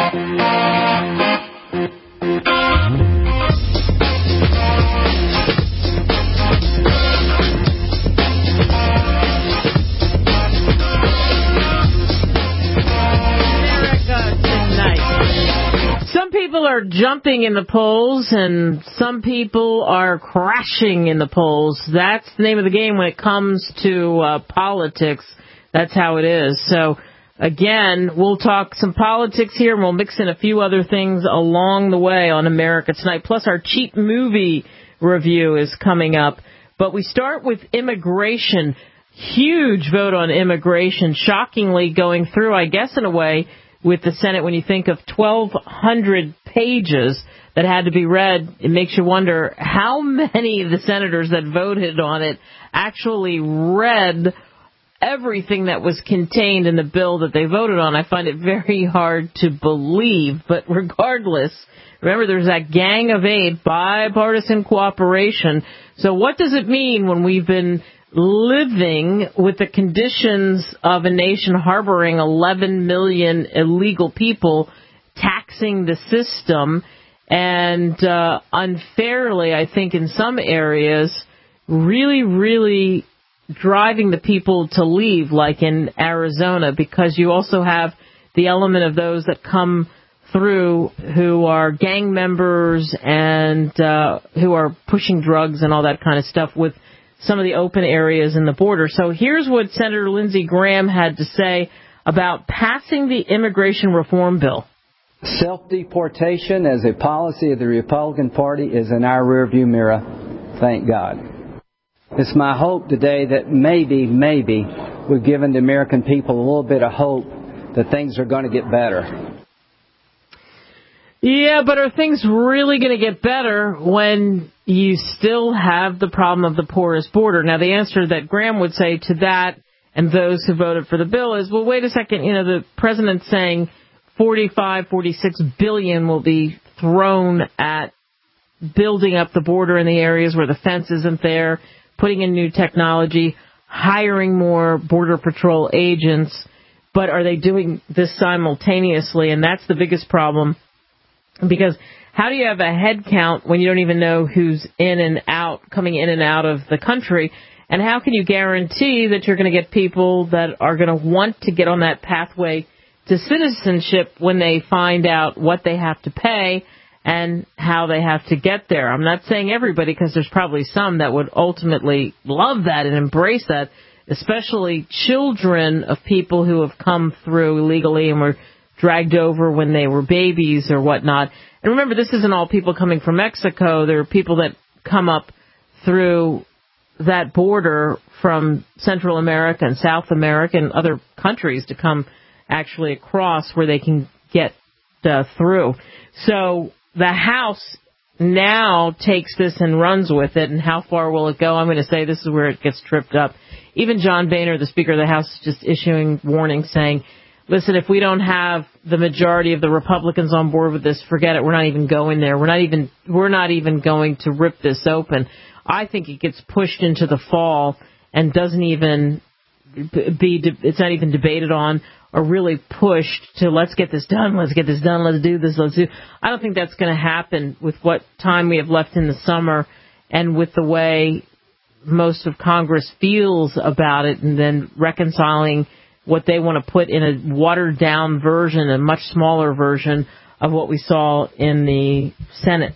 Are jumping in the polls and some people are crashing in the polls. That's the name of the game when it comes to politics. That's how it is. So, again, we'll talk some politics here and we'll mix in a few other things along the way on America Tonight. Plus, our cheap movie review is coming up. But we start with immigration. Huge vote on immigration, shockingly going through, I guess, in a way, with the Senate. When you think of 1,200 pages that had to be read, it makes you wonder how many of the senators that voted on it actually read everything that was contained in the bill that they voted on. I find it very hard to believe, but regardless, remember there's that gang of 8, bipartisan cooperation. So what does it mean when we've been living with the conditions of a nation harboring 11 million illegal people, taxing the system, and unfairly, I think, in some areas, really, really driving the people to leave, like in Arizona, because you also have the element of those that come through who are gang members and who are pushing drugs and all that kind of stuff with some of the open areas in the border. So here's what Senator Lindsey Graham had to say about passing the immigration reform bill. Self-deportation as a policy of the Republican Party is in our rearview mirror, thank God. It's my hope today that maybe we've given the American people a little bit of hope that things are going to get better. Yeah, but are things really going to get better when you still have the problem of the porous border? Now, the answer that Graham would say to that and those who voted for the bill is, well, wait a second, the president's saying 46 billion will be thrown at building up the border in the areas where the fence isn't there, putting in new technology, hiring more Border Patrol agents. But are they doing this simultaneously? And that's the biggest problem. Because how do you have a head count when you don't even know who's in and out, coming in and out of the country? And how can you guarantee that you're going to get people that are going to want to get on that pathway to citizenship when they find out what they have to pay and how they have to get there? I'm not saying everybody, because there's probably some that would ultimately love that and embrace that, especially children of people who have come through illegally and were dragged over when they were babies or whatnot. And remember, this isn't all people coming from Mexico. There are people that come up through that border from Central America and South America and other countries to come actually across where they can get through. So the House now takes this and runs with it. And how far will it go? I'm going to say this is where it gets tripped up. Even John Boehner, the Speaker of the House, is just issuing warnings saying, listen, if we don't have the majority of the Republicans on board with this, forget it. We're not even going there. We're not even going to rip this open. I think it gets pushed into the fall and doesn't even it's not even debated on or really pushed to let's get this done, let's do this, I don't think that's going to happen with what time we have left in the summer and with the way most of Congress feels about it, and then reconciling what they want to put in a watered-down version, a much smaller version of what we saw in the Senate.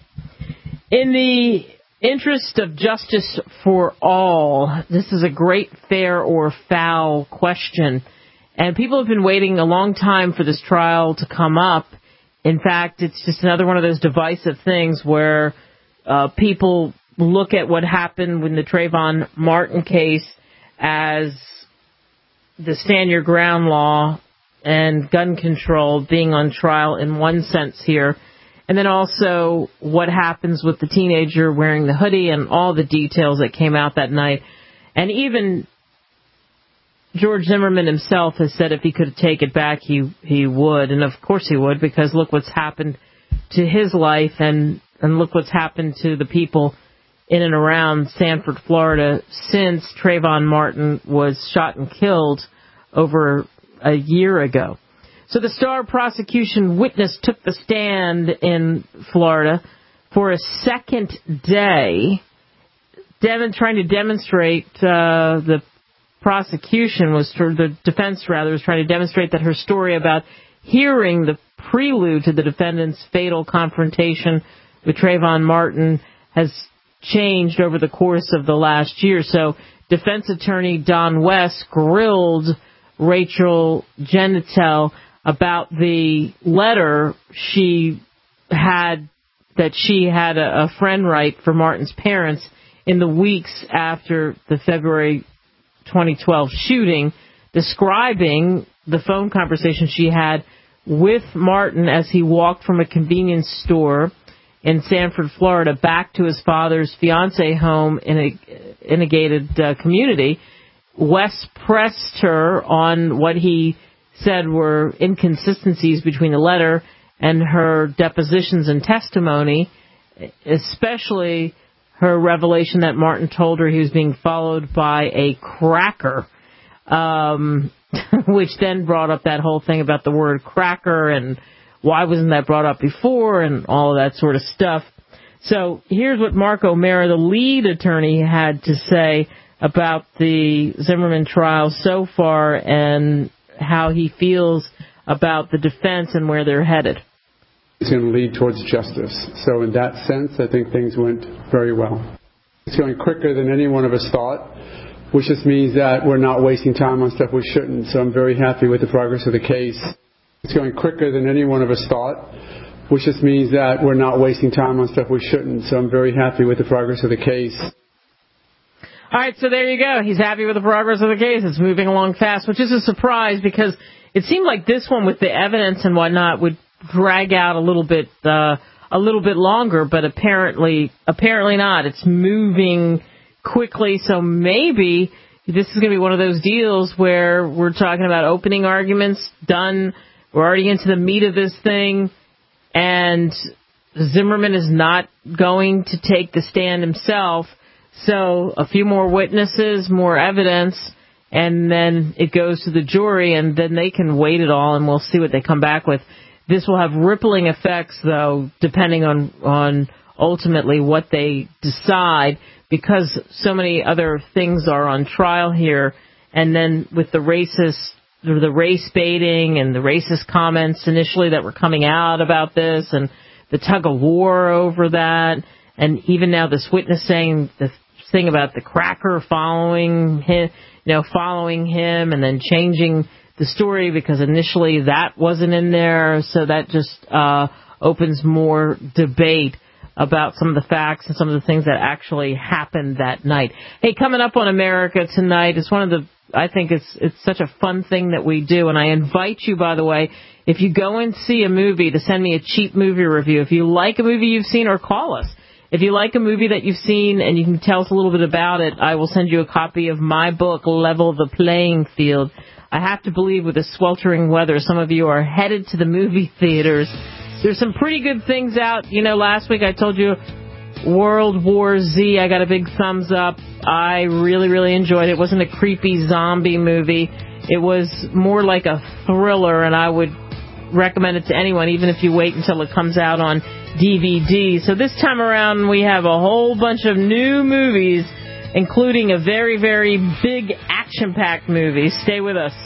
In the interest of justice for all, this is a great fair or foul question. And people have been waiting a long time for this trial to come up. In fact, it's just another one of those divisive things where people look at what happened with the Trayvon Martin case as the stand your ground law and gun control being on trial in one sense here. And then also what happens with the teenager wearing the hoodie and all the details that came out that night. And even George Zimmerman himself has said if he could take it back, he would. And of course he would, because look what's happened to his life and look what's happened to the people in and around Sanford, Florida, since Trayvon Martin was shot and killed over a year ago. So the star prosecution witness took the stand in Florida for a second day, trying to demonstrate the defense was trying to demonstrate that her story about hearing the prelude to the defendant's fatal confrontation with Trayvon Martin has changed over the course of the last year. So defense attorney Don West grilled Rachel Genitel about the letter she had a friend write for Martin's parents in the weeks after the February 2012 shooting, describing the phone conversation she had with Martin as he walked from a convenience store in Sanford, Florida, back to his father's fiancée home in a gated community. West pressed her on what he said were inconsistencies between the letter and her depositions and testimony, especially her revelation that Martin told her he was being followed by a cracker, which then brought up that whole thing about the word cracker and why wasn't that brought up before and all of that sort of stuff. So here's what Mark O'Mara, the lead attorney, had to say about the Zimmerman trial so far and how he feels about the defense and where they're headed. It's going to lead towards justice. So in that sense, I think things went very well. It's going quicker than any one of us thought, which just means that we're not wasting time on stuff we shouldn't. So I'm very happy with the progress of the case. It's going quicker than any one of us thought, which just means that we're not wasting time on stuff we shouldn't. So I'm very happy with the progress of the case. All right, so there you go. He's happy with the progress of the case. It's moving along fast, which is a surprise because it seemed like this one with the evidence and whatnot would drag out a little bit longer, but apparently not. It's moving quickly, so maybe this is going to be one of those deals where we're talking about opening arguments done. We're already into the meat of this thing, and Zimmerman is not going to take the stand himself. So a few more witnesses, more evidence, and then it goes to the jury, and then they can weight it all, and we'll see what they come back with. This will have rippling effects, though, depending on ultimately what they decide, because so many other things are on trial here. And then with the race baiting and the racist comments initially that were coming out about this and the tug of war over that, and even now this witness saying the thing about the cracker following him and then changing the story because initially that wasn't in there. So that just opens more debate about some of the facts and some of the things that actually happened that night. Hey, coming up on America Tonight, I think it's such a fun thing that we do, and I invite you, by the way, if you go and see a movie, to send me a cheap movie review. If you like a movie you've seen, or call us. If you like a movie that you've seen and you can tell us a little bit about it, I will send you a copy of my book, Level the Playing Field. I have to believe with the sweltering weather, some of you are headed to the movie theaters. There's some pretty good things out. Last week I told you World War Z, I got a big thumbs up. I really, really enjoyed it. It wasn't a creepy zombie movie. It was more like a thriller, and I would recommend it to anyone, even if you wait until it comes out on DVD. So this time around, we have a whole bunch of new movies, including a very, very big action-packed movie. Stay with us.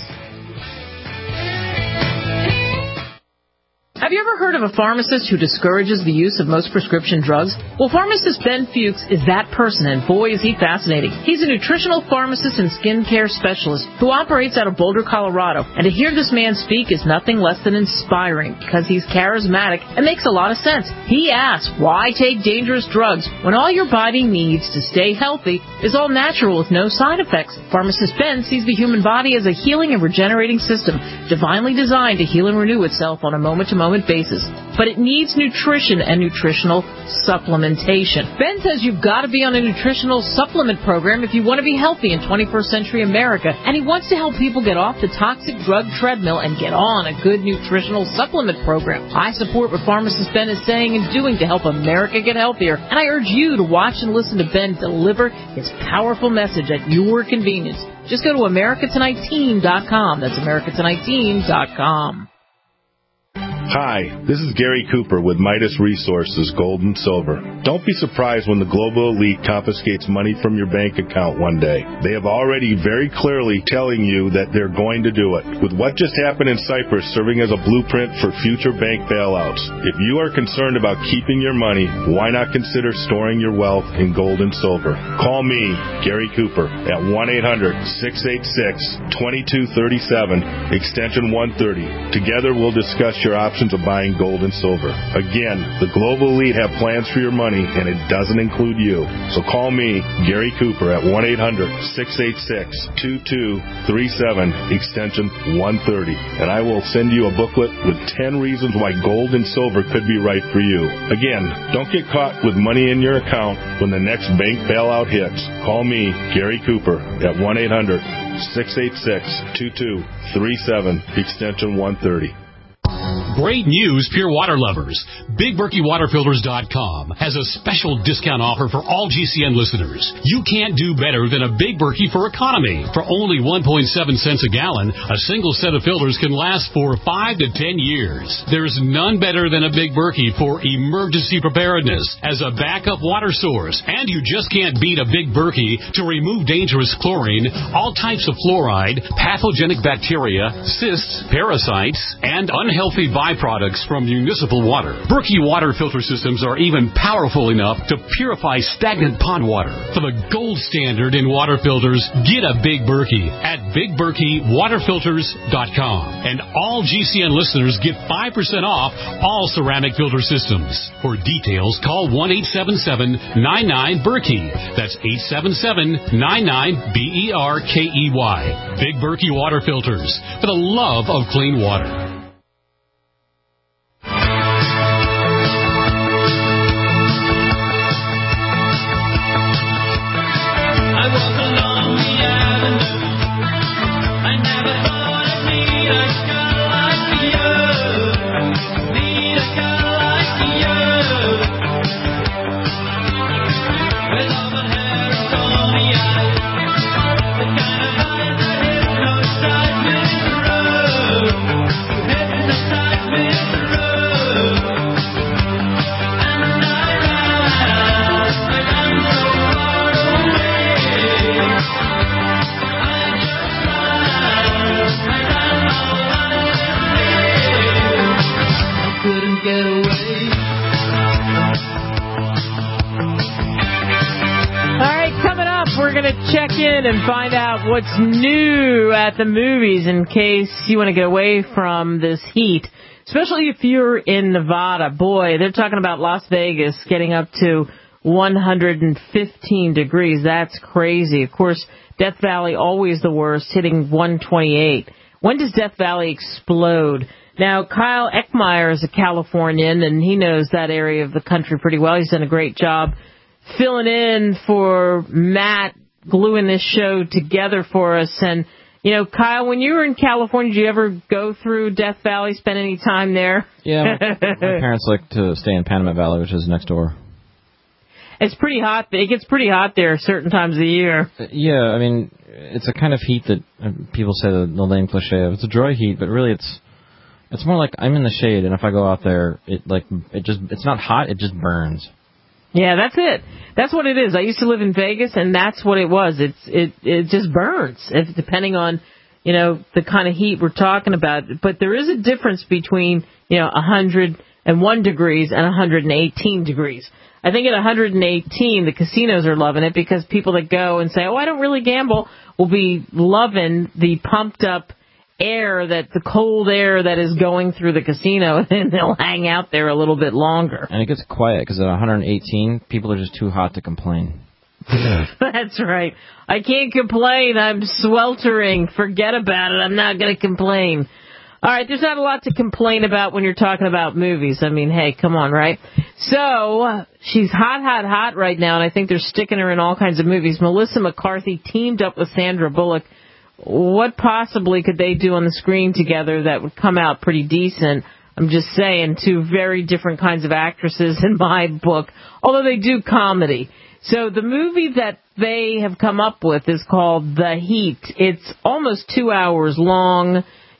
Have you ever heard of a pharmacist who discourages the use of most prescription drugs? Well, pharmacist Ben Fuchs is that person, and boy, is he fascinating. He's a nutritional pharmacist and skincare specialist who operates out of Boulder, Colorado. And to hear this man speak is nothing less than inspiring because he's charismatic and makes a lot of sense. He asks, why take dangerous drugs when all your body needs to stay healthy is all natural with no side effects? Pharmacist Ben sees the human body as a healing and regenerating system, divinely designed to heal and renew itself on a moment-to-moment basis. But it needs nutrition and nutritional supplementation. Ben says you've got to be on a nutritional supplement program if you want to be healthy in 21st century America, and he wants to help people get off the toxic drug treadmill and get on a good nutritional supplement program. I support what pharmacist Ben is saying and doing to help America get healthier, and I urge you to watch and listen to Ben deliver his powerful message at your convenience. Just go to AmericaTonightTeam.com. That's AmericaTonightTeam.com. Hi, this is Gary Cooper with Midas Resources Gold and Silver. Don't be surprised when the global elite confiscates money from your bank account one day. They have already very clearly telling you that they're going to do it. With what just happened in Cyprus serving as a blueprint for future bank bailouts, if you are concerned about keeping your money, why not consider storing your wealth in gold and silver? Call me, Gary Cooper, at 1-800-686-2237, extension 130. Together we'll discuss your options of buying gold and silver. Again, the global elite have plans for your money, and it doesn't include you. So call me, Gary Cooper, at 1-800-686-2237, extension 130, and I will send you a booklet with 10 reasons why gold and silver could be right for you. Again, don't get caught with money in your account when the next bank bailout hits. Call me, Gary Cooper, at 1-800-686-2237, extension 130. Great news, pure water lovers. BigBerkeyWaterFilters.com has a special discount offer for all GCN listeners. You can't do better than a Big Berkey for economy. For only 1.7 cents a gallon, a single set of filters can last for 5 to 10 years. There's none better than a Big Berkey for emergency preparedness as a backup water source. And you just can't beat a Big Berkey to remove dangerous chlorine, all types of fluoride, pathogenic bacteria, cysts, parasites, and unhealthy byproducts from municipal water. Berkey water filter systems are even powerful enough to purify stagnant pond water. For the gold standard in water filters, get a Big Berkey at BigBerkeyWaterFilters.com. And all GCN listeners get 5% off all ceramic filter systems. For details, call 1-877-99-BERKEY. That's 877-99-BERKEY. Big Berkey Water Filters, for the love of clean water. And find out what's new at the movies in case you want to get away from this heat, especially if you're in Nevada. Boy, they're talking about Las Vegas getting up to 115 degrees. That's crazy. Of course, Death Valley, always the worst, hitting 128. When does Death Valley explode? Now, Kyle Eckmeyer is a Californian, and he knows that area of the country pretty well. He's done a great job filling in for Matt, gluing this show together for us. And, you know, Kyle, when you were in California, did you ever go through Death Valley, spend any time there? Yeah, my parents like to stay in Panamint Valley, which is next door. It's pretty hot. It gets pretty hot there certain times of the year. Yeah, I mean, it's a kind of heat that people say the lame cliche of. It's a dry heat, but really it's more like I'm in the shade, and if I go out there, it's not hot, it just burns. Yeah, that's it. That's what it is. I used to live in Vegas, and that's what it was. It just burns, depending on, you know, the kind of heat we're talking about. But there is a difference between, you know, 101 degrees and 118 degrees. I think at 118, the casinos are loving it because people that go and say, oh, I don't really gamble, will be loving the pumped up air, the cold air that is going through the casino, and they'll hang out there a little bit longer. And it gets quiet because at 118, people are just too hot to complain. That's right. I can't complain. I'm sweltering. Forget about it. I'm not going to complain. All right, there's not a lot to complain about when you're talking about movies. I mean, hey, come on, right? So, she's hot right now, and I think they're sticking her in all kinds of movies. Melissa McCarthy teamed up with Sandra Bullock. What possibly could they do on the screen together that would come out pretty decent? I'm just saying, two very different kinds of actresses in my book, although they do comedy. So the movie that they have come up with is called The Heat. It's almost 2 hours long.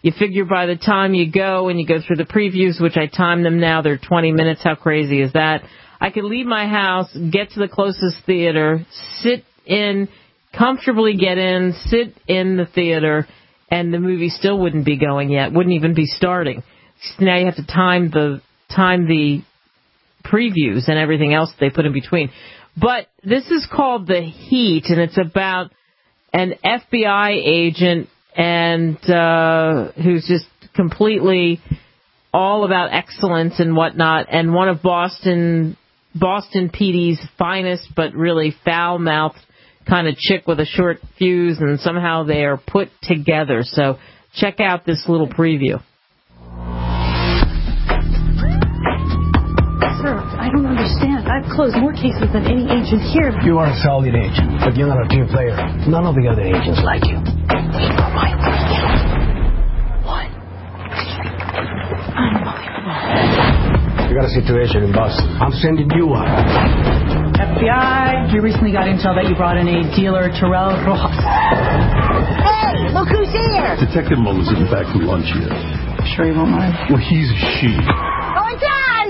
You figure by the time you go and you go through the previews, which I time them now, they're 20 minutes. How crazy is that? I could leave my house, get to the closest theater, comfortably get in, sit in the theater, and the movie still wouldn't be going yet, wouldn't even be starting. So now you have to time the previews and everything else they put in between. But this is called The Heat, and it's about an FBI agent and who's just completely all about excellence and whatnot, and one of Boston PD's finest, but really foul-mouthed kind of chick with a short fuse, and somehow they are put together. So check out this little preview. Sir, I don't understand. I've closed more cases than any agent here. You are a solid agent, but you're not a team player. None of the other agents like you. What? Unbelievable. We got a situation in Boston. I'm sending you up. FBI, we recently got intel that you brought in a dealer, Terrell Rojas. Hey, look who's here! Detective Mullins isn't back from lunch yet. Sure you won't mind? Well, he's a she. Oh, it's on!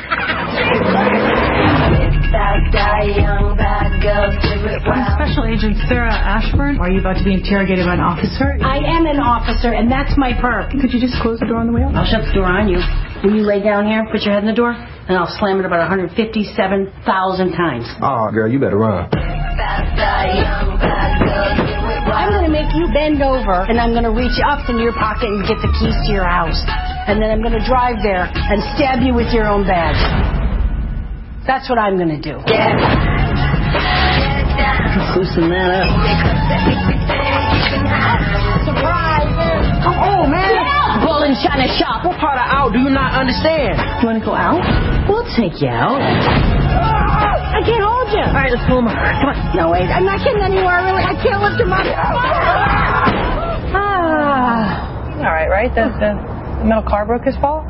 Bad guy, young bad girl, do it well. I'm Special Agent Sarah Ashburn. Are you about to be interrogated by an officer? I am an officer, and that's my perk. Could you just close the door on the way out? I'll shut the door on you. Will you lay down here, put your head in the door, and I'll slam it about 157,000 times. Oh, girl, you better run. Bad guy, young bad girl, do it well. I'm going to make you bend over, and I'm going to reach up into your pocket and get the keys to your house. And then I'm going to drive there and stab you with your own badge. That's what I'm going to do. Let's loosen that up. Surprise! Oh, man! Yeah. Bull in China shop. What part of out do you not understand? You want to go out? We'll take you out. I can't hold you. All right, let's pull him up. Come on. No, wait. I'm not getting anywhere, really. I can't lift him up. All right? The metal car broke his fall?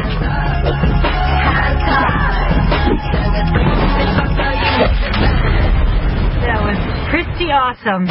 That was pretty awesome.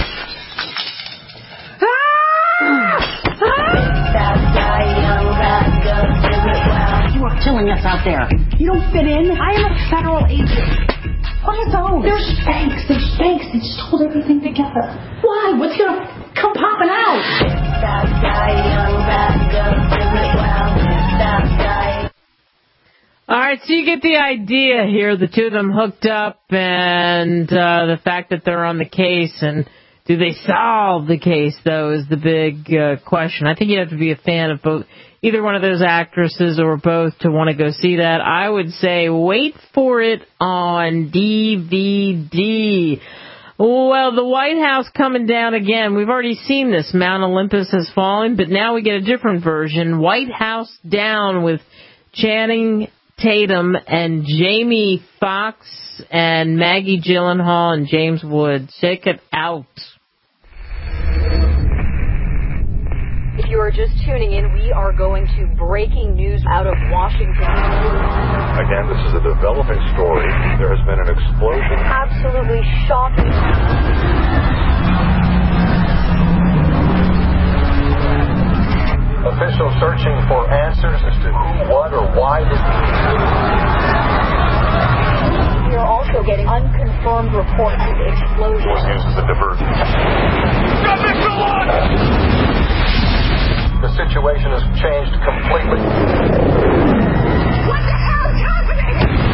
You are killing us out there. You don't fit in. I am a federal agent. What are those? They're Spanx. They just hold everything together. Why? What's gonna come popping out? That guy, young bad girl, do it well. That guy. All right, so you get the idea here. The two of them hooked up, and the fact that they're on the case, and do they solve the case, though, is the big question. I think you have to be a fan of both, either one of those actresses or both, to want to go see that. I would say wait for it on DVD. Well, the White House coming down again. We've already seen this. Mount Olympus has fallen, but now we get a different version. White House Down with Channing Tatum and Jamie Foxx and Maggie Gyllenhaal and James Woods. Check it out. If you are just tuning in, we are going to breaking news out of Washington. Again, this is a developing story. There has been an explosion. Absolutely shocking. Officials searching for answers as to who, what, or why this. We are also getting unconfirmed reports of the explosion. Was used as a diversion. The situation has changed completely. What the hell is happening?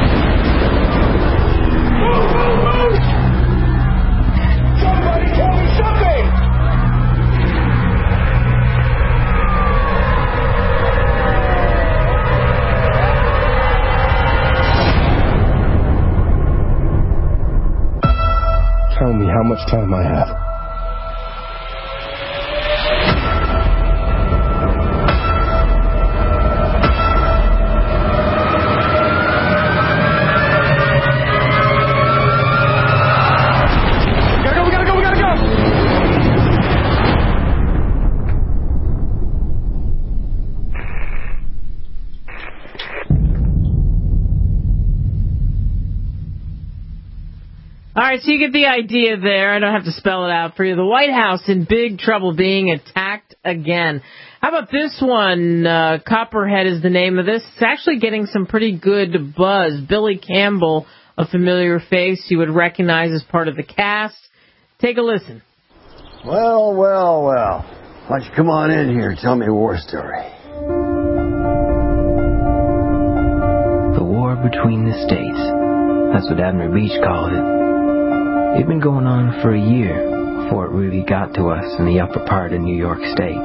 Move! Somebody tell me something! Tell me how much time I have. All right, so you get the idea there. I don't have to spell it out for you. The White House in big trouble, being attacked again. How about this one? Copperhead is the name of this. It's actually getting some pretty good buzz. Billy Campbell, a familiar face you would recognize as part of the cast. Take a listen. Well, well, well. Why don't you come on in here and tell me a war story? The war between the states. That's what Abner Beach called it. It'd been going on for a year before it really got to us in the upper part of New York State.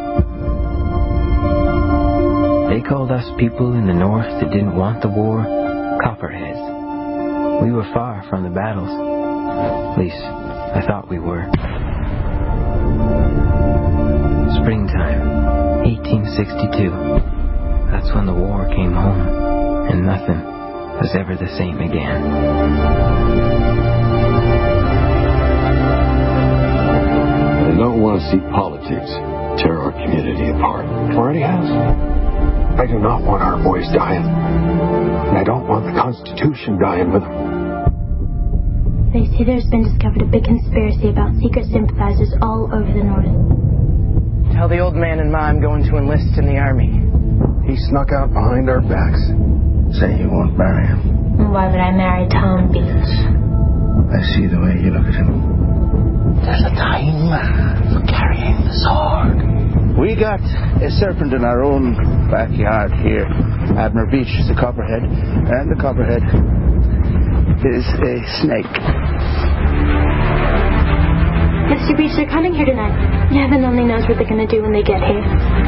They called us people in the north that didn't want the war Copperheads. We were far from the battles. At least, I thought we were. Springtime, 1862. That's when the war came home, and nothing was ever the same again. I don't want to see politics tear our community apart. It already has. I do not want our boys dying. And I don't want the Constitution dying with them. They say there's been discovered a big conspiracy about secret sympathizers all over the North. Tell the old man and Ma I'm going to enlist in the Army. He snuck out behind our backs. Say you won't marry him. Why would I marry Tom Beach? I see the way you look at him. There's a time for carrying the sword. We got a serpent in our own backyard here. Abner Beach is a copperhead, and the copperhead is a snake. Mr. Beach, they're coming here tonight. Heaven only knows what they're going to do when they get here.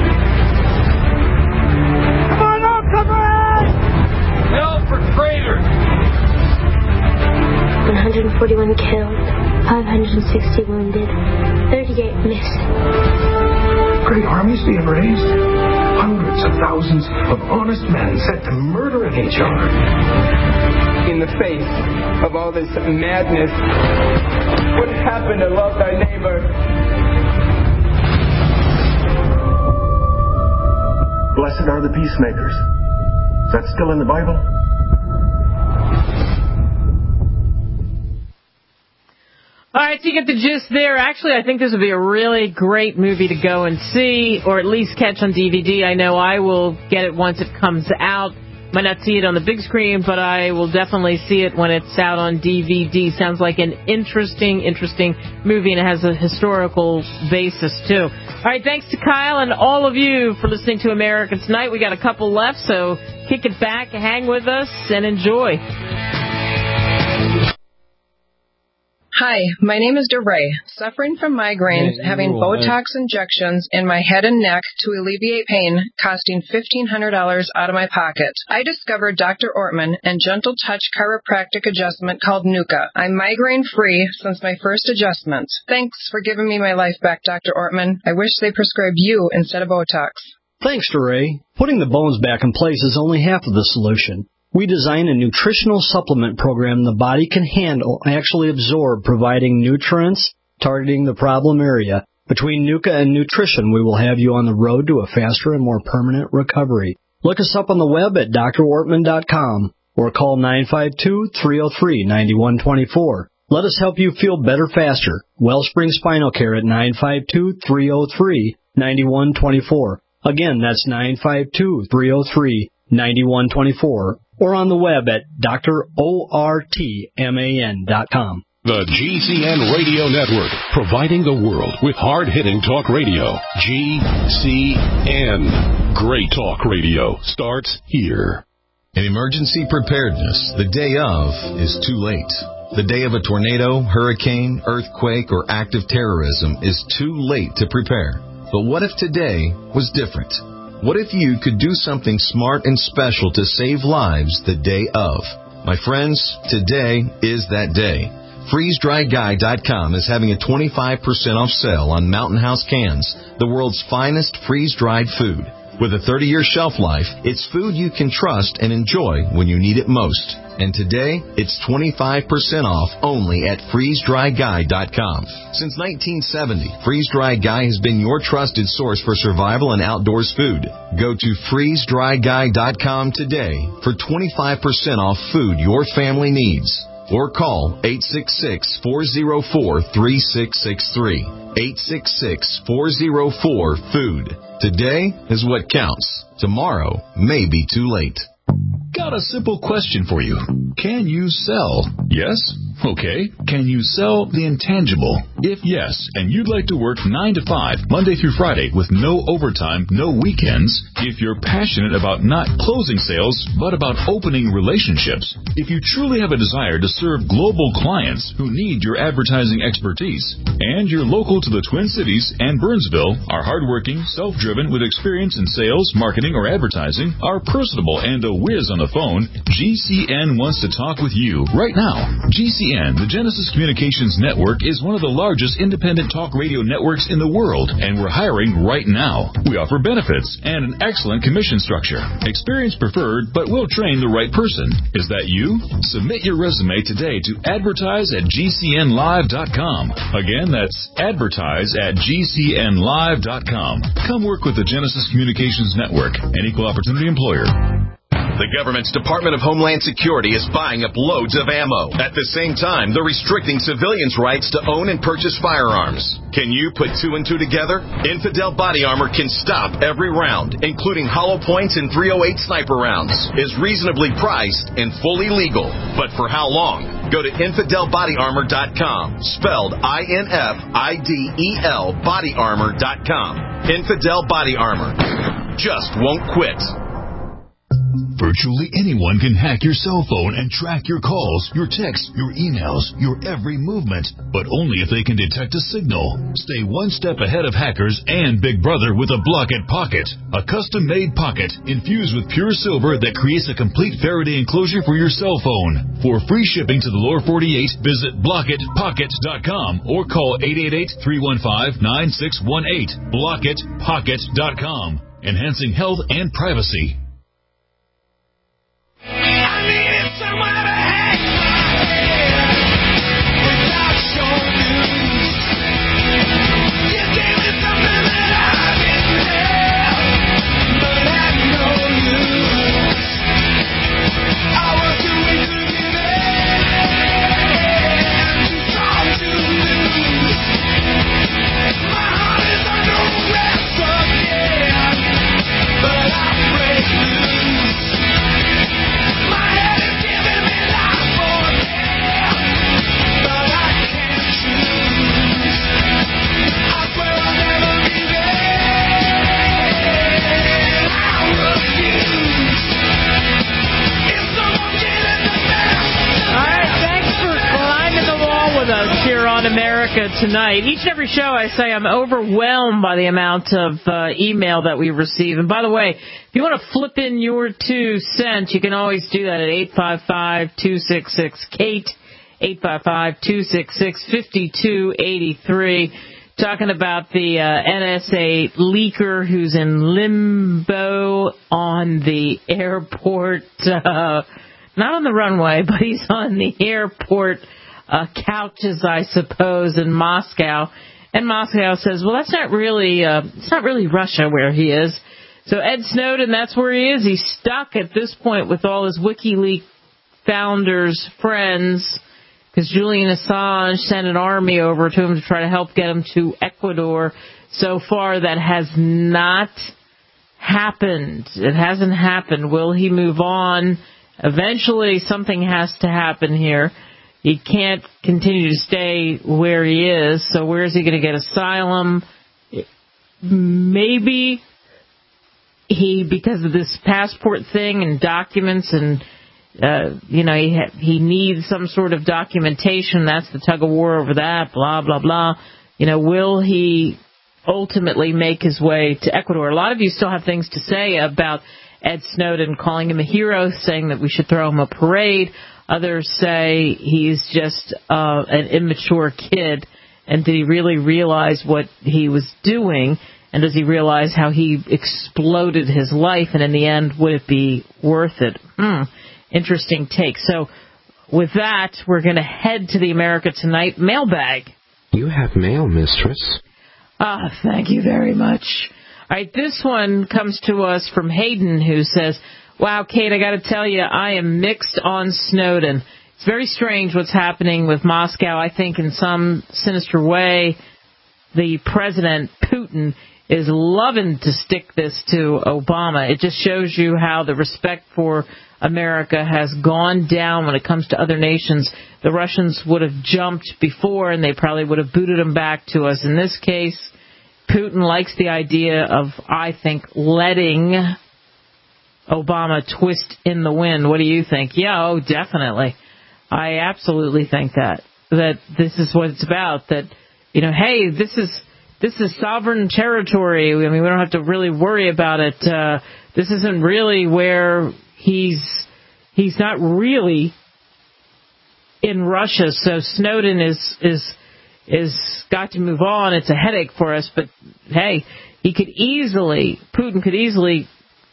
Come on up, copperhead! Hell for traitors! 141 killed, 560 wounded, 38 missing. Great armies being raised. Hundreds of thousands of honest men set to murdering each other. In the face of all this madness, what happened to love thy neighbor? Blessed are the peacemakers. Is that still in the Bible? All right, so you get the gist there. Actually, I think this would be a really great movie to go and see, or at least catch on DVD. I know I will get it once it comes out. Might not see it on the big screen, but I will definitely see it when it's out on DVD. Sounds like an interesting movie, and it has a historical basis, too. All right, thanks to Kyle and all of you for listening to America Tonight. We got a couple left, so kick it back, hang with us, and enjoy. Hi, my name is DeRay, suffering from migraines, having Botox injections in my head and neck to alleviate pain, costing $1,500 out of my pocket. I discovered Dr. Ortman and Gentle Touch chiropractic adjustment called Nuka. I'm migraine-free since my first adjustment. Thanks for giving me my life back, Dr. Ortman. I wish they prescribed you instead of Botox. Thanks, DeRay. Putting the bones back in place is only half of the solution. We design a nutritional supplement program the body can handle and actually absorb, providing nutrients, targeting the problem area. Between Nuka and nutrition, we will have you on the road to a faster and more permanent recovery. Look us up on the web at drortman.com or call 952-303-9124. Let us help you feel better faster. Wellspring Spinal Care at 952-303-9124. Again, that's 952-303-9124. Or on the web at drortman.com. The GCN Radio Network, providing the world with hard-hitting talk radio. GCN. Great talk radio starts here. In emergency preparedness, the day of is too late. The day of a tornado, hurricane, earthquake, or active terrorism is too late to prepare. But what if today was different? What if you could do something smart and special to save lives the day of? My friends, today is that day. FreezeDryGuy.com is having a 25% off sale on Mountain House cans, the world's finest freeze-dried food. With a 30-year shelf life, it's food you can trust and enjoy when you need it most. And today, it's 25% off only at FreezeDryGuy.com. Since 1970, Freeze Dry Guy has been your trusted source for survival and outdoors food. Go to FreezeDryGuy.com today for 25% off food your family needs. Or call 866-404-3663. 866-404-FOOD. Today is what counts. Tomorrow may be too late. Got a simple question for you. Can you sell? Yes? Okay. Can you sell the intangible? If yes, and you'd like to work 9 to 5, Monday through Friday, with no overtime, no weekends, if you're passionate about not closing sales, but about opening relationships, if you truly have a desire to serve global clients who need your advertising expertise, and you're local to the Twin Cities and Burnsville, are hardworking, self-driven, with experience in sales, marketing, or advertising, are personable, and a whiz on the phone, GCN wants to talk with you right now. GCN, the Genesis Communications Network, is one of the largest independent talk radio networks in the world, and we're hiring right now. We offer benefits and an excellent commission structure. Experience preferred, but we'll train the right person. Is that you? Submit your resume today to advertise@gcnlive.com. Again, that's advertise@gcnlive.com. Come work with the Genesis Communications Network, an equal opportunity employer. The government's Department of Homeland Security is buying up loads of ammo. At the same time, they're restricting civilians' rights to own and purchase firearms. Can you put 2 and 2 together? Infidel Body Armor can stop every round, including hollow points and .308 sniper rounds. Is reasonably priced and fully legal. But for how long? Go to InfidelBodyArmor.com, spelled INFIDEL bodyarmor.com. Infidel Body Armor. Just won't quit. Virtually anyone can hack your cell phone and track your calls, your texts, your emails, your every movement, but only if they can detect a signal. Stay one step ahead of hackers and Big Brother with a Blockit Pocket, a custom-made pocket infused with pure silver that creates a complete Faraday enclosure for your cell phone. For free shipping to the lower 48, visit BlockitPocket.com or call 888-315-9618. BlockitPocket.com, enhancing health and privacy. I needed somewhere to hang my head without showing news. You gave me something that I didn't have, but had no use. I was too weak to give in, too strong to lose. My heart is under arrest again, but I break loose. Here on America Tonight. Each and every show I say I'm overwhelmed by the amount of email that we receive. And by the way, if you want to flip in your 2 cents, you can always do that at 855-266-KATE, 855-266-5283. Talking about the NSA leaker who's in limbo on the airport, not on the runway, but he's on the airport couches, I suppose, in Moscow. And Moscow says, well, that's not really, it's not really Russia where he is. So Ed Snowden, that's where he is. He's stuck at this point with all his WikiLeaks founders' friends, because Julian Assange sent an army over to him to try to help get him to Ecuador. So far, that has not happened. It hasn't happened. Will he move on? Eventually, something has to happen here. He can't continue to stay where he is, so where is he going to get asylum? Maybe he, because of this passport thing and documents and, he needs some sort of documentation. That's the tug of war over that, blah, blah, blah. Will he ultimately make his way to Ecuador? A lot of you still have things to say about Ed Snowden, calling him a hero, saying that we should throw him a parade. Others say he's just an immature kid, and did he really realize what he was doing, and does he realize how he exploded his life, and in the end, would it be worth it? Interesting take. So with that, we're going to head to the America Tonight mailbag. You have mail, mistress. Thank you very much. All right, this one comes to us from Hayden, who says, wow, Kate, I got to tell you, I am mixed on Snowden. It's very strange what's happening with Moscow. I think in some sinister way, the president, Putin, is loving to stick this to Obama. It just shows you how the respect for America has gone down when it comes to other nations. The Russians would have jumped before, and they probably would have booted them back to us. In this case, Putin likes the idea of, I think, letting Obama twist in the wind. What do you think? Yeah, oh, definitely. I absolutely think that this is what it's about. That, hey, this is sovereign territory. I mean, we don't have to really worry about it. This isn't really where he's not really in Russia. So Snowden is got to move on. It's a headache for us. But hey, Putin could easily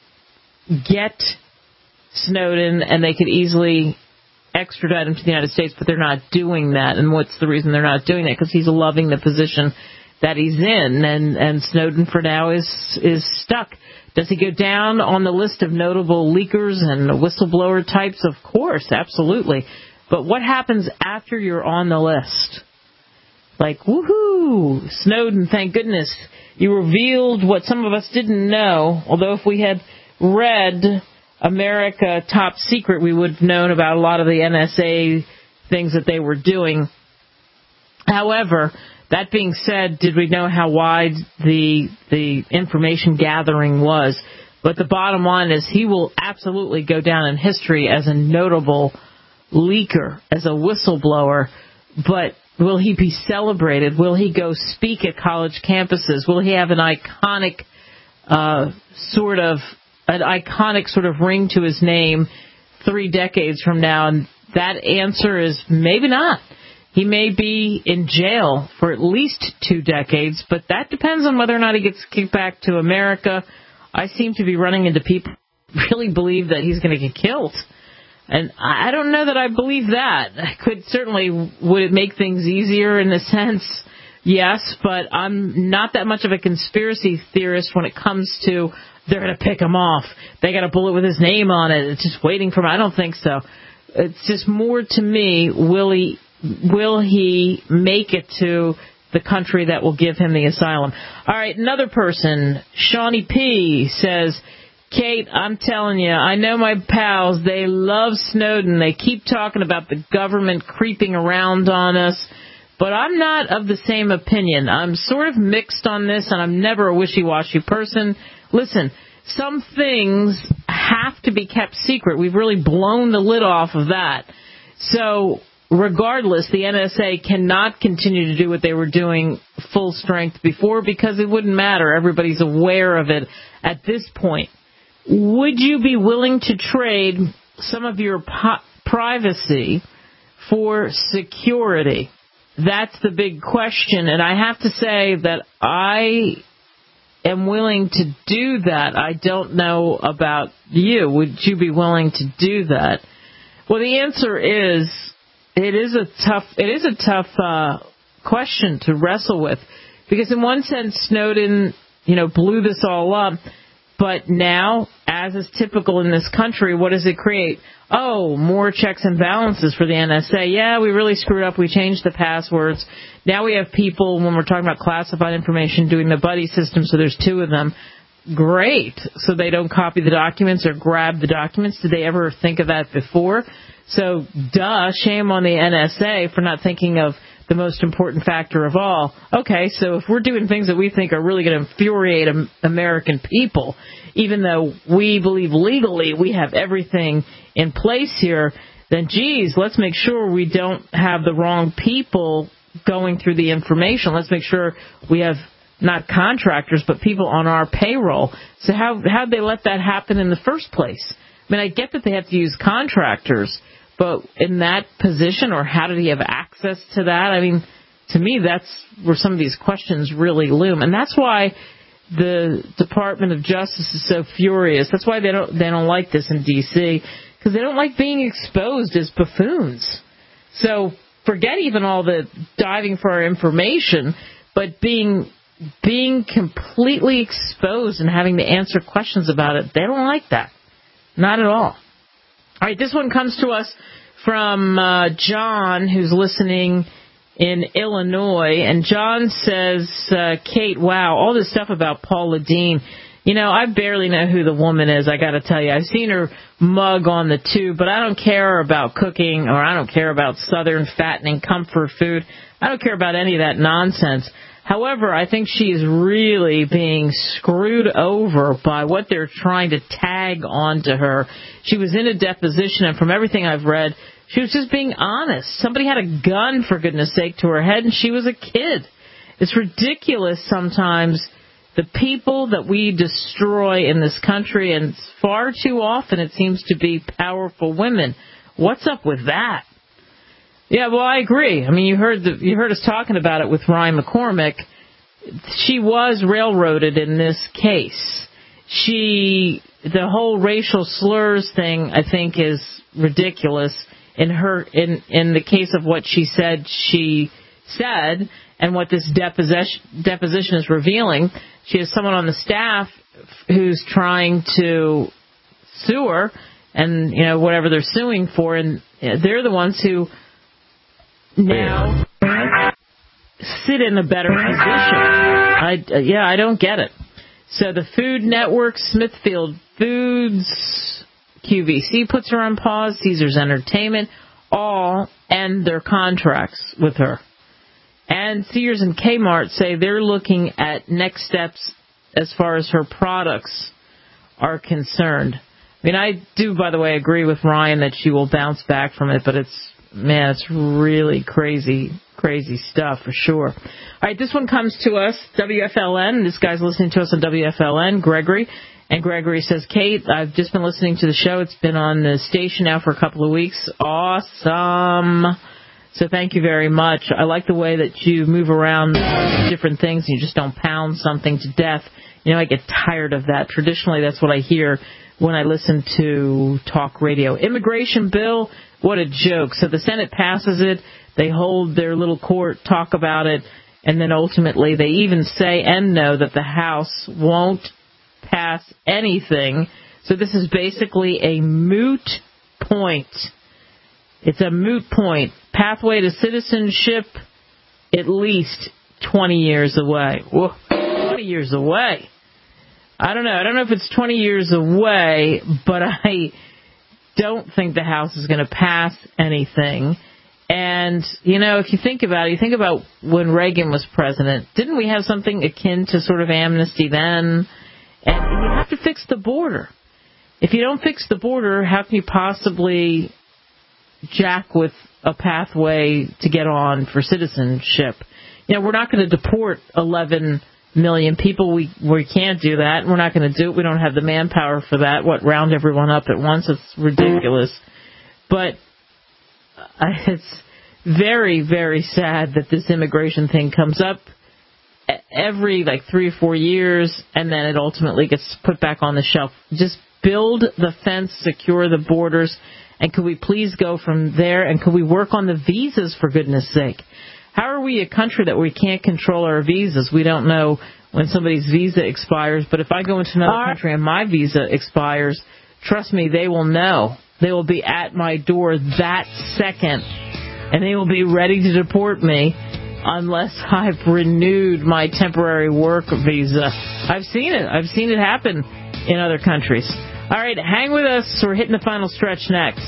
get Snowden, and they could easily extradite him to the United States, but they're not doing that. And what's the reason they're not doing that? Because he's loving the position that he's in, and Snowden for now is stuck. Does he go down on the list of notable leakers and whistleblower types? Of course, absolutely. But what happens after you're on the list? Like, woohoo, Snowden, thank goodness. You revealed what some of us didn't know, although if we had read America Top Secret, we would have known about a lot of the NSA things that they were doing. However, that being said, did we know how wide the information gathering was? But the bottom line is he will absolutely go down in history as a notable leaker, as a whistleblower. But will he be celebrated? Will he go speak at college campuses? Will he have an iconic sort of ring to his name 3 decades from now? And that answer is maybe not. He may be in jail for at least 2 decades, but that depends on whether or not he gets kicked back to America. I seem to be running into people who really believe that he's going to get killed. And I don't know that I believe that. Would it make things easier in a sense? Yes, but I'm not that much of a conspiracy theorist when it comes to they're going to pick him off. They got a bullet with his name on it. It's just waiting for him. I don't think so. It's just more to me, will he make it to the country that will give him the asylum? All right, another person, Shawnee P., says, Kate, I'm telling you, I know my pals, they love Snowden. They keep talking about the government creeping around on us. But I'm not of the same opinion. I'm sort of mixed on this, and I'm never a wishy-washy person. Listen, some things have to be kept secret. We've really blown the lid off of that. So regardless, the NSA cannot continue to do what they were doing full strength before because it wouldn't matter. Everybody's aware of it at this point. Would you be willing to trade some of your privacy for security? That's the big question. And I have to say that I am willing to do that. I don't know about you. Would you be willing to do that? Well, the answer is it is a tough question to wrestle with, because in one sense Snowden, blew this all up, but now, as is typical in this country, what does it create? Oh, more checks and balances for the NSA. Yeah, we really screwed up. We changed the passwords. Now we have people, when we're talking about classified information, doing the buddy system, so there's 2 of them. Great. So they don't copy the documents or grab the documents. Did they ever think of that before? So, shame on the NSA for not thinking of the most important factor of all. Okay, so if we're doing things that we think are really going to infuriate American people, even though we believe legally we have everything in place here, then, geez, let's make sure we don't have the wrong people going through the information. Let's make sure we have not contractors, but people on our payroll. So how'd they let that happen in the first place? I mean, I get that they have to use contractors, but in that position, or how did he have access to that? I mean, to me, that's where some of these questions really loom. And that's why the Department of Justice is so furious. That's why they don't like this in D.C., because they don't like being exposed as buffoons. So forget even all the diving for our information, but being completely exposed and having to answer questions about it, they don't like that. Not at all. All right, this one comes to us from John, who's listening in Illinois. And John says, Kate, wow, all this stuff about Paula Deen. You know, I barely know who the woman is, I got to tell you. I've seen her mug on the tube, but I don't care about cooking, or I don't care about Southern fattening comfort food. I don't care about any of that nonsense. However, I think she is really being screwed over by what they're trying to tag onto her. She was in a deposition, and from everything I've read, she was just being honest. Somebody had a gun, for goodness sake, to her head, and she was a kid. It's ridiculous sometimes, the people that we destroy in this country, and far too often it seems to be powerful women. What's up with that? Yeah, well, I agree. I mean, you heard us talking about it with Ryan McCormick. She was railroaded in this case. The whole racial slurs thing, I think, is ridiculous in the case of what she said and what this deposition is revealing. She has someone on the staff who's trying to sue her, and whatever they're suing for, and they're the ones who now sit in a better position. I don't get it. So the Food Network, Smithfield Foods, QVC puts her on pause, Caesars Entertainment, all end their contracts with her. And Sears and Kmart say they're looking at next steps as far as her products are concerned. I mean, I do, by the way, agree with Ryan that she will bounce back from it, but it's really crazy stuff for sure. All right, this one comes to us, WFLN. This guy's listening to us on WFLN, Gregory. And Gregory says, Kate, I've just been listening to the show. It's been on the station now for a couple of weeks. Awesome. So thank you very much. I like the way that you move around different things and you just don't pound something to death. I get tired of that. Traditionally, that's what I hear when I listen to talk radio. Immigration bill, what a joke. So the Senate passes it. They hold their little court, talk about it, and then ultimately they even say and know that the House won't pass anything. So this is basically a moot point. It's a moot point. Pathway to citizenship, at least 20 years away. Whoa, 20 years away. I don't know. I don't know if it's 20 years away, but I don't think the House is going to pass anything. And, if you think about it, you think about when Reagan was president, didn't we have something akin to sort of amnesty then? And you have to fix the border. If you don't fix the border, how can you possibly jack with a pathway to get on for citizenship? We're not going to deport 11 million people. We can't do that. We're not going to do it. We don't have the manpower for that. Round everyone up at once? It's ridiculous. But it's very, very sad that this immigration thing comes up every 3 or 4 years, and then it ultimately gets put back on the shelf. Just build the fence, secure the borders, and could we please go from there? And could we work on the visas, for goodness sake? How are we a country that we can't control our visas? We don't know when somebody's visa expires, but if I go into another country and my visa expires, trust me, they will know. They will be at my door that second, and they will be ready to deport me unless I've renewed my temporary work visa. I've seen it. I've seen it happen in other countries. All right, hang with us. We're hitting the final stretch next.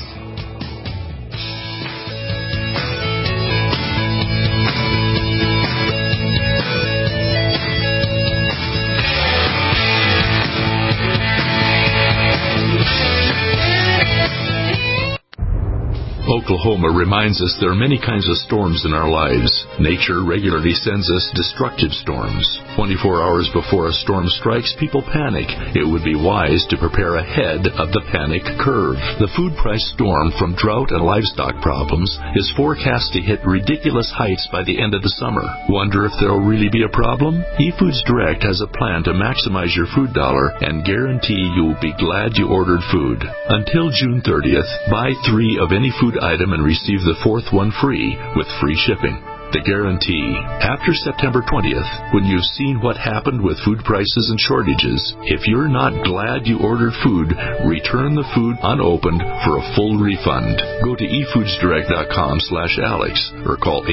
Oklahoma reminds us there are many kinds of storms in our lives. Nature regularly sends us destructive storms. 24 hours before a storm strikes, people panic. It would be wise to prepare ahead of the panic curve. The food price storm from drought and livestock problems is forecast to hit ridiculous heights by the end of the summer. Wonder if there will really be a problem? eFoods Direct has a plan to maximize your food dollar and guarantee you will be glad you ordered food. Until June 30th, buy 3 of any food item and receive the 4th one free with free shipping. The guarantee. After September 20th, when you've seen what happened with food prices and shortages, if you're not glad you ordered food, return the food unopened for a full refund. Go to efoodsdirect.com/Alex or call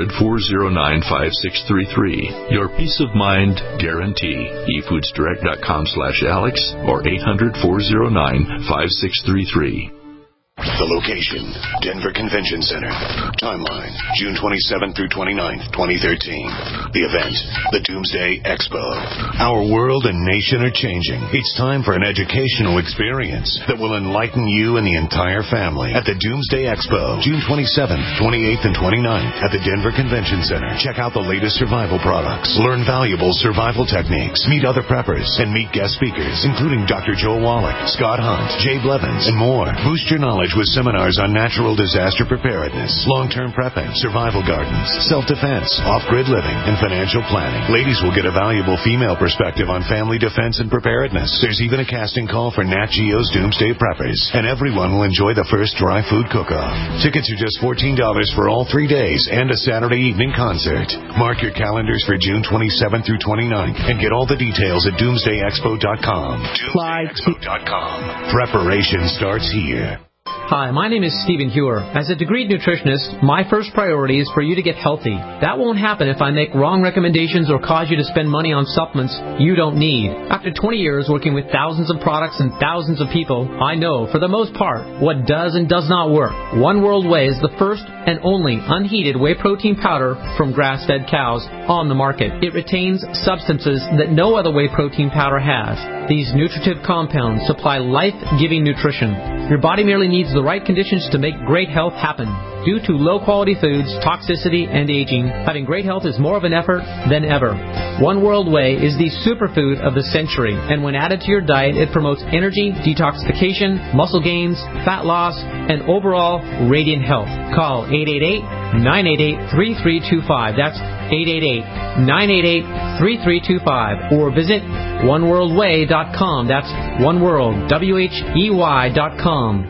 800-409-5633. Your peace of mind guarantee. efoodsdirect.com/Alex or 800-409-5633. The location, Denver Convention Center. Timeline, June 27th through 29th, 2013. The event, the Doomsday Expo. Our world and nation are changing. It's time for an educational experience that will enlighten you and the entire family at the Doomsday Expo, June 27th, 28th, and 29th at the Denver Convention Center. Check out the latest survival products, learn valuable survival techniques, meet other preppers, and meet guest speakers, including Dr. Joel Wallach, Scott Hunt, Jay Blevins, and more. Boost your knowledge with seminars on natural disaster preparedness, long-term prepping, survival gardens, self-defense, off-grid living, and financial planning. Ladies will get a valuable female perspective on family defense and preparedness. There's even a casting call for Nat Geo's Doomsday Preppers, and everyone will enjoy the first dry food cook-off. Tickets are just $14 for all 3 days and a Saturday evening concert. Mark your calendars for June 27th through 29th and get all the details at doomsdayexpo.com. Doomsdayexpo.com. Preparation starts here. Hi, my name is Stephen Hewer. As a degreed nutritionist, my first priority is for you to get healthy. That won't happen if I make wrong recommendations or cause you to spend money on supplements you don't need. After 20 years working with thousands of products and thousands of people, I know, for the most part, what does and does not work. One World Whey is the first and only unheated whey protein powder from grass-fed cows on the market. It retains substances that no other whey protein powder has. These nutritive compounds supply life-giving nutrition. Your body merely needs the right conditions to make great health happen. Due to low-quality foods, toxicity, and aging, having great health is more of an effort than ever. One World Whey is the superfood of the century, and when added to your diet, it promotes energy, detoxification, muscle gains, fat loss, and overall radiant health. Call 888-988-3325. That's 888-988-3325. Or visit oneworldwhey.com. That's oneworld, WHEY.com.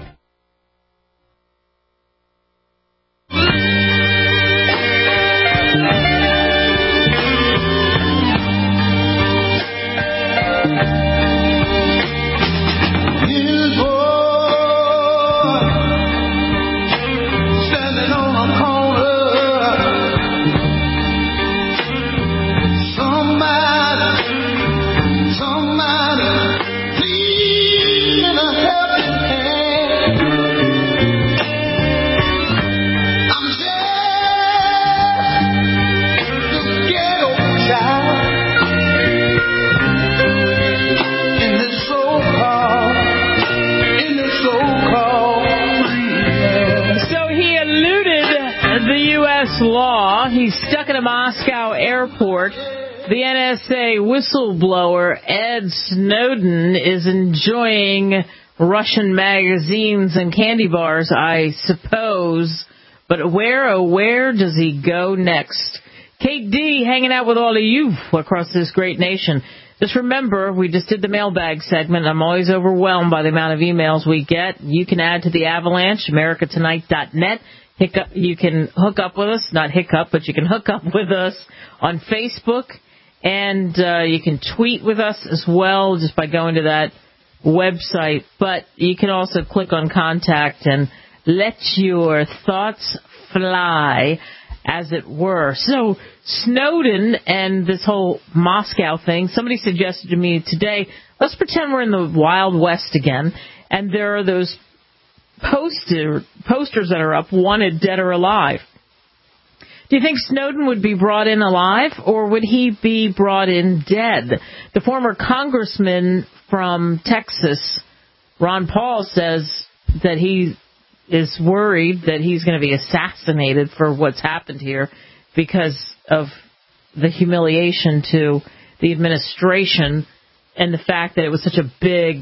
Law. He's stuck in a Moscow airport. The NSA whistleblower Ed Snowden is enjoying Russian magazines and candy bars, I suppose. But where does he go next? Kate D hanging out with all of you across this great nation. Just remember, we just did the mailbag segment. I'm always overwhelmed by the amount of emails we get. You can add to the avalanche, americatonight.net. You can hook up with us, not hiccup, but you can hook up with us on Facebook, and you can tweet with us as well just by going to that website. But you can also click on contact and let your thoughts fly, as it were. So Snowden and this whole Moscow thing, somebody suggested to me today, let's pretend we're in the Wild West again, and there are those posters that are up, wanted dead or alive. Do you think Snowden would be brought in alive, or would he be brought in dead? The former congressman from Texas, Ron Paul, says that he is worried that he's going to be assassinated for what's happened here because of the humiliation to the administration and the fact that it was such a big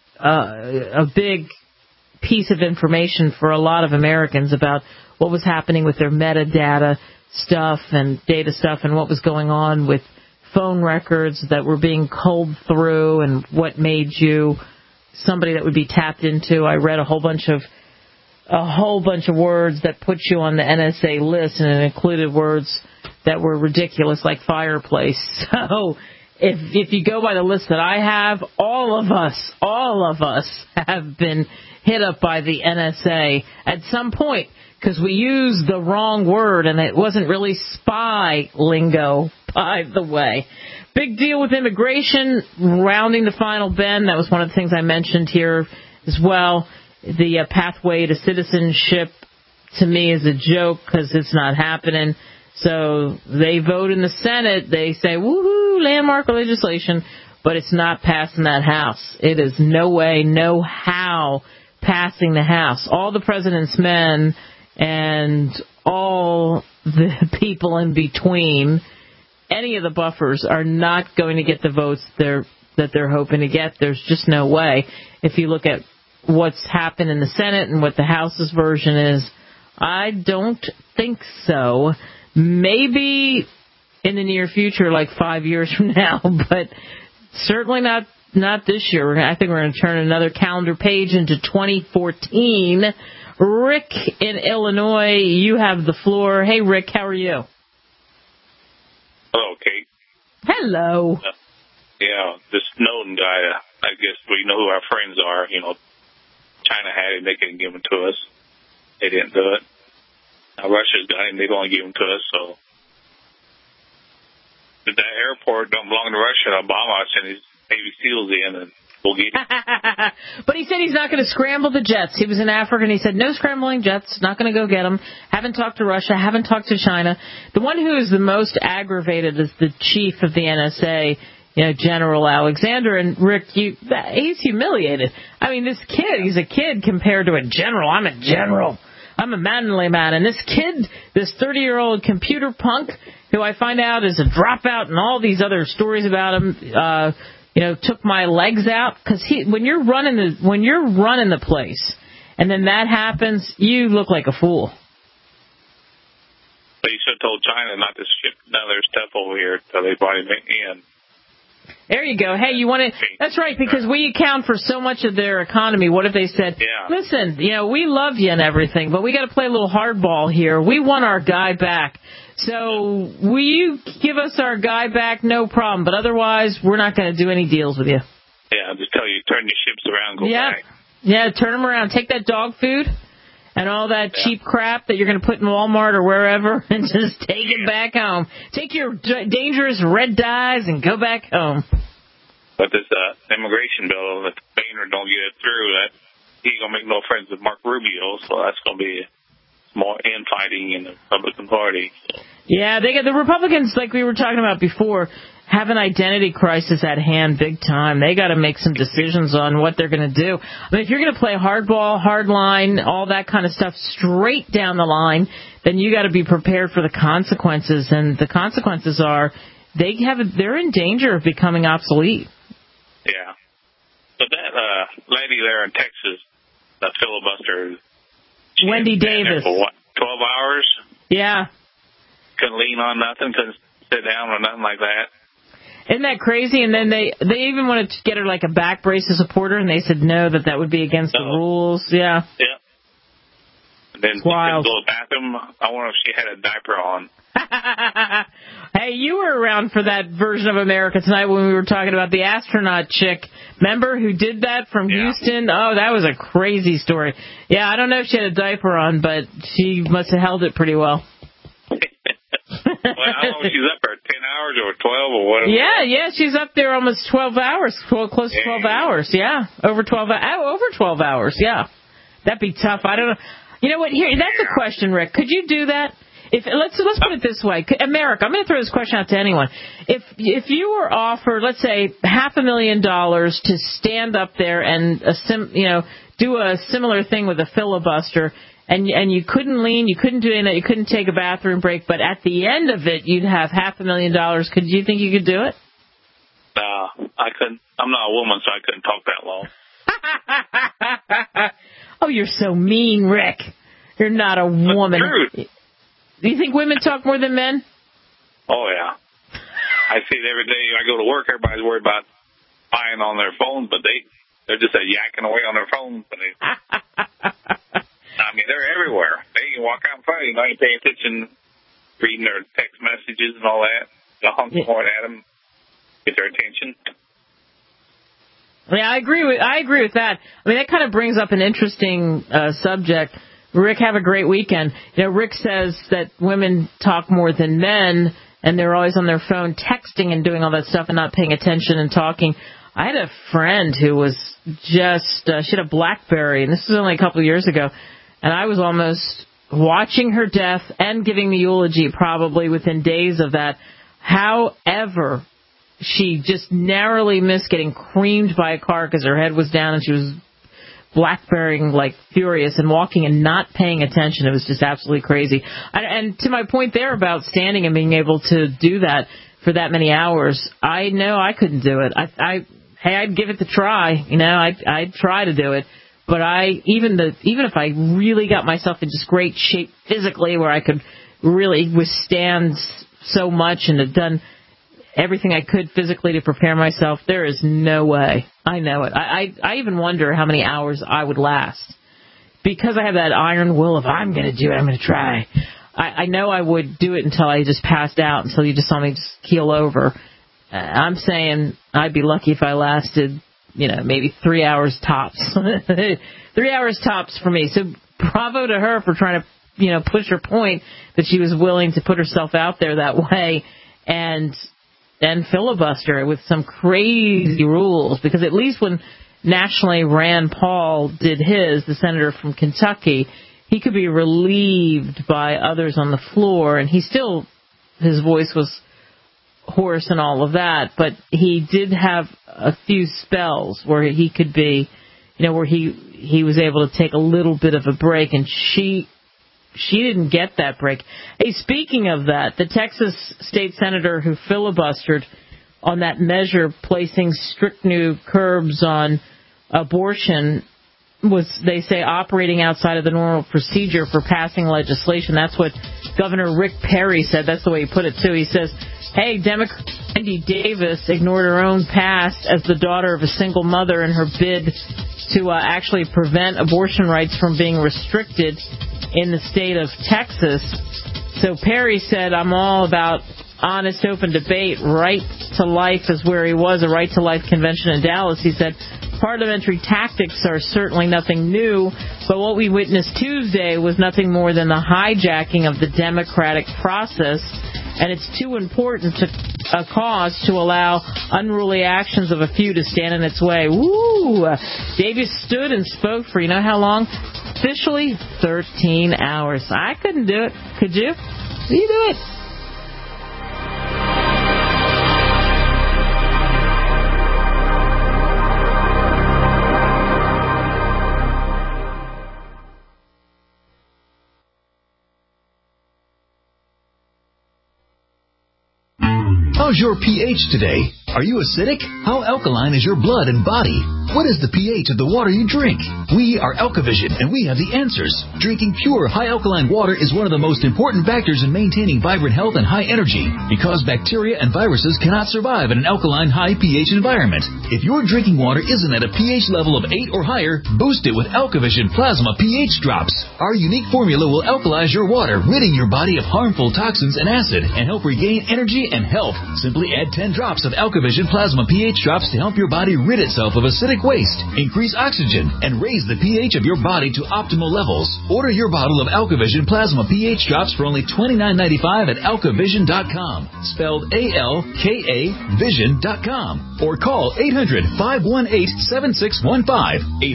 piece of information for a lot of Americans about what was happening with their metadata stuff and data stuff and what was going on with phone records that were being culled through and what made you somebody that would be tapped into. I read a whole bunch of a whole bunch of words that put you on the NSA list, and it included words that were ridiculous, like fireplace. So if you go by the list that I have, all of us have been hit up by the NSA at some point because we used the wrong word, and it wasn't really spy lingo, by the way. Big deal with immigration, rounding the final bend. That was one of the things I mentioned here as well. The pathway to citizenship, to me, is a joke because it's not happening. So they vote in the Senate. They say, woohoo, landmark legislation, but it's not passing that House. It is no way, no how passing the House. All the president's men and all the people in between, any of the buffers, are not going to get the votes that they're hoping to get. There's just no way. If you look at what's happened in the Senate and what the House's version is, I don't think so. Maybe in the near future, like 5 years from now, but certainly not this year. I think we're going to turn another calendar page into 2014. Rick in Illinois, you have the floor. Hey, Rick, how are you? Hello, Kate. Hello. Yeah, this Snowden guy, I guess we know who our friends are. You know, China had him, they couldn't give him to us. They didn't do it. Now Russia's got him, they're going to give him to us, so. But that airport don't belong to Russia. Obama sent his Navy SEALs in and we'll get him. But he said he's not going to scramble the jets. He was in Africa and he said, no scrambling jets, not going to go get them. Haven't talked to Russia, haven't talked to China. The one who is the most aggravated is the chief of the NSA, General Alexander. And Rick, he's humiliated. I mean, this kid, he's a kid compared to a general. I'm a general. I'm a manly man. And this kid, this 30-year-old computer punk, who I find out is a dropout and all these other stories about him, took my legs out. Because when you're running the place, and then that happens, you look like a fool. But you should have told China not to ship none of their stuff over here until they brought him in. There you go. Hey, you want to? That's right, because we account for so much of their economy. What if they said, listen, we love you and everything, but we got to play a little hardball here. We want our guy back. So will you give us our guy back? No problem. But otherwise, we're not going to do any deals with you. Yeah, I'll just tell you, turn your ships around, go back. Yeah, turn them around. Take that dog food and all that cheap crap that you're going to put in Walmart or wherever and just take it back home. Take your dangerous red dyes and go back home. But this immigration bill, if Boehner don't get it through, that he's going to make no friends with Mark Rubio, so that's going to be more infighting in the Republican Party. Yeah, the Republicans, like we were talking about before, have an identity crisis at hand big time. They got to make some decisions on what they're going to do. I mean, if you're going to play hardball, hardline, all that kind of stuff straight down the line, then you got to be prepared for the consequences. And the consequences are they're in danger of becoming obsolete. Yeah. But that lady there in Texas, that filibuster, Wendy Davis. For what, 12 hours? Yeah. Couldn't lean on nothing, couldn't sit down or nothing like that. Isn't that crazy? And then they even wanted to get her like a back brace to support her, and they said no, that would be against the rules. Yeah. Yeah. And then she couldn't go to the bathroom. I wonder if she had a diaper on. Hey, you were around for that version of America Tonight when we were talking about the astronaut chick. Remember who did that from Houston? Oh, that was a crazy story. Yeah, I don't know if she had a diaper on, but she must have held it pretty well. Well, I don't know if she's up there 10 hours or 12 or whatever. Yeah, she's up there almost 12 hours, close to 12 hours. Yeah, over 12 hours. Yeah, that'd be tough. I don't know. You know what? Here, that's a question, Rick. Could you do that? Let's put it this way, America. I'm going to throw this question out to anyone. If you were offered, let's say, $500,000 to stand up there and do a similar thing with a filibuster, and you couldn't lean, you couldn't do anything, you couldn't take a bathroom break, but at the end of it, you'd have $500,000. Could you think you could do it? I couldn't. I'm not a woman, so I couldn't talk that long. Oh, you're so mean, Rick. You're not a woman. Truth. Do you think women talk more than men? Oh, yeah. I see it every day. I go to work, everybody's worried about spying on their phones, but they're just yakking away on their phones. I mean, walk out in front of you. I ain't paying attention, reading their text messages and all that. The honking horn at them, get their attention. Yeah, I agree with that. I mean, that kind of brings up an interesting subject. Rick, have a great weekend. You know, Rick says that women talk more than men, and they're always on their phone texting and doing all that stuff and not paying attention and talking. I had a friend who was just, she had a BlackBerry, and this was only a couple of years ago, and I was almost watching her death and giving the eulogy probably within days of that. However, she just narrowly missed getting creamed by a car because her head was down and she was BlackBerrying like furious and walking and not paying attention. It was just absolutely crazy. And to my point there about standing and being able to do that for that many hours, I know I couldn't do it. I'd give it the try. You know, I'd try to do it. But even if I really got myself in just great shape physically where I could really withstand so much and have done everything I could physically to prepare myself, there is no way. I know it. I even wonder how many hours I would last. Because I have that iron will of, I'm going to do it, I'm going to try. I know I would do it until I just passed out, until you just saw me just keel over. I'm saying I'd be lucky if I lasted, maybe 3 hours tops. 3 hours tops for me. So bravo to her for trying to, push her point that she was willing to put herself out there that way and filibuster with some crazy rules. Because at least when nationally Rand Paul did his, the senator from Kentucky, he could be relieved by others on the floor, and his voice was hoarse and all of that, but he did have a few spells where he could be, where he was able to take a little bit of a break, and she didn't get that break. Hey, speaking of that, the Texas state senator who filibustered on that measure placing strict new curbs on abortion was, they say, operating outside of the normal procedure for passing legislation. That's what Governor Rick Perry said. That's the way he put it, too. He says, hey, Democrat Andy Davis ignored her own past as the daughter of a single mother in her bid to actually prevent abortion rights from being restricted in the state of Texas. So Perry said, I'm all about honest, open debate. Right to life is where he was, a right to life convention in Dallas. He said, parliamentary tactics are certainly nothing new, but what we witnessed Tuesday was nothing more than the hijacking of the democratic process, and it's too important a cause to allow unruly actions of a few to stand in its way. Woo! Davis stood and spoke for, how long? Officially 13 hours. I couldn't do it. Could you? You do it. How's your pH today? Are you acidic? How alkaline is your blood and body? What is the pH of the water you drink? We are Alkavision, and we have the answers. Drinking pure, high alkaline water is one of the most important factors in maintaining vibrant health and high energy, because bacteria and viruses cannot survive in an alkaline, high pH environment. If your drinking water isn't at a pH level of 8 or higher, boost it with Alkavision Plasma pH Drops. Our unique formula will alkalize your water, ridding your body of harmful toxins and acid, and help regain energy and health. Simply add 10 drops of Alkavision Plasma pH Drops to help your body rid itself of acidic waste, increase oxygen, and raise the pH of your body to optimal levels. Order your bottle of Alkavision Plasma pH Drops for only $29.95 at alkavision.com, spelled A-L-K-A Vision.com, or call 800-518-7615,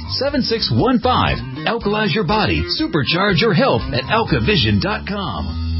800-518-7615. Alkalize your body, supercharge your health at alkavision.com.